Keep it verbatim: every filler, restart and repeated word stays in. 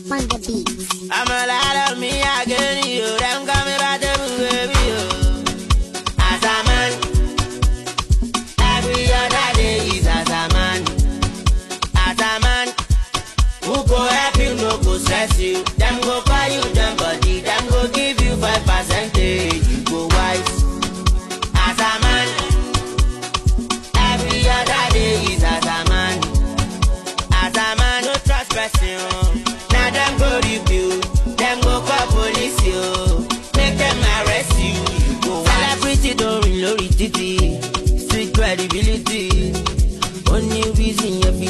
on the beat. I'm a lot of me, I get you.